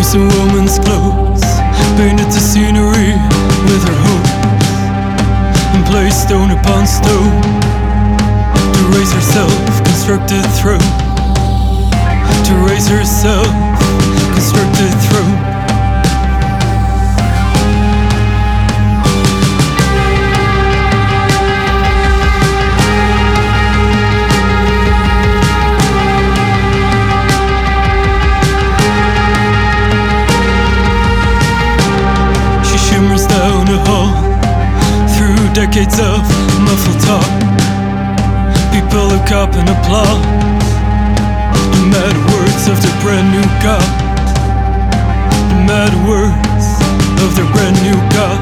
face in woman's clothes, painted the scenery with her hopes, and placed stone upon stone to raise herself, constructed throne. To raise herself, constructed throne. She shimmers down a hall through decades of muffled talk. People look up and applaud the mad words of their brand new God. The mad words of their brand new God.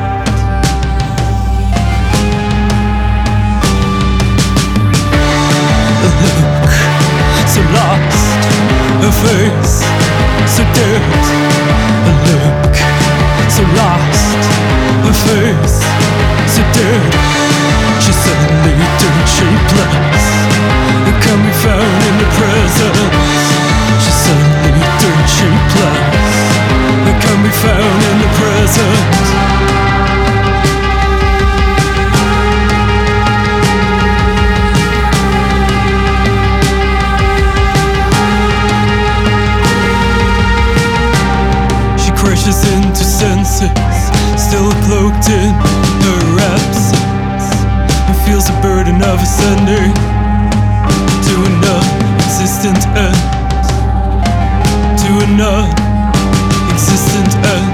A look so lost, a face so dead. A look so lost, a face so dead. She suddenly turned shapeless, and can be found in the presence. She suddenly turned shapeless, and can be found in the present. She crashes into senses, still cloaked in her absence, and feels the burden of ascending to a non-existent end. To a non-existent end.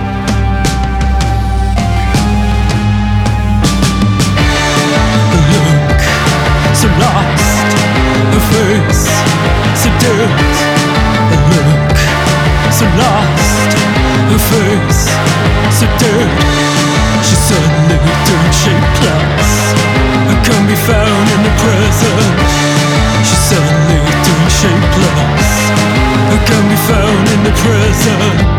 A look so lost, a face so dead. A look so lost, a face so dead. She suddenly turned shapeless, and can be found in the present. She suddenly turned shapeless, and can be found in the present.